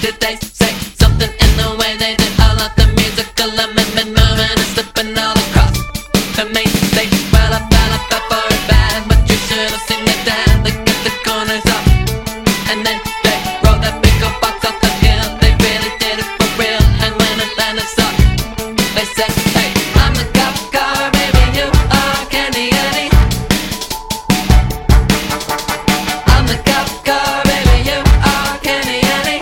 Did they say something in the way they did all of the musical amendment, moving and slipping all across the main stage? Well, I fell for it bad, but you should have seen the dad. Look at the corners up, and then they rolled that big old box off the hill. They really did it for real, and when it landed soft, they said, hey, I'm the cop car, baby, you are Candy Eddie. I'm the cop car, baby, you are Candy Eddie.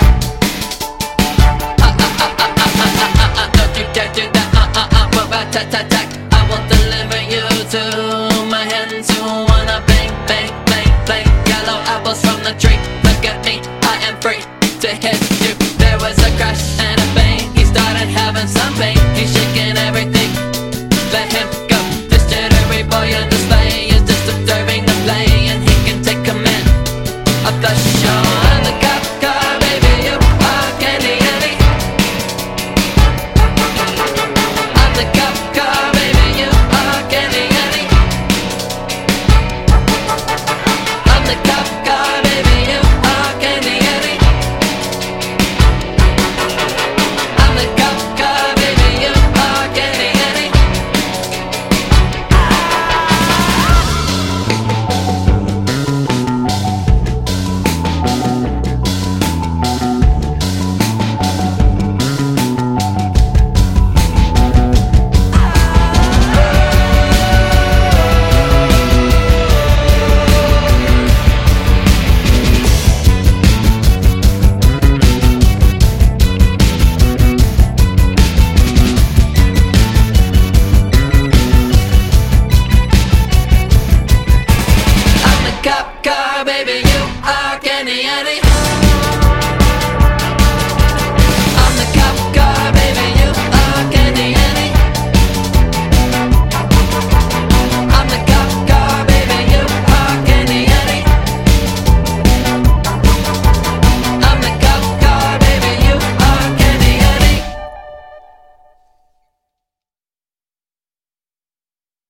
Don't you dare do that, rat-tat-tat. I will deliver you to my hands who wanna bang, bang, bang, bang. Yellow apples from the tree, look at me, I am free to hit you. There was a crash and a bang, he started having some pain. He's shaking everything, let him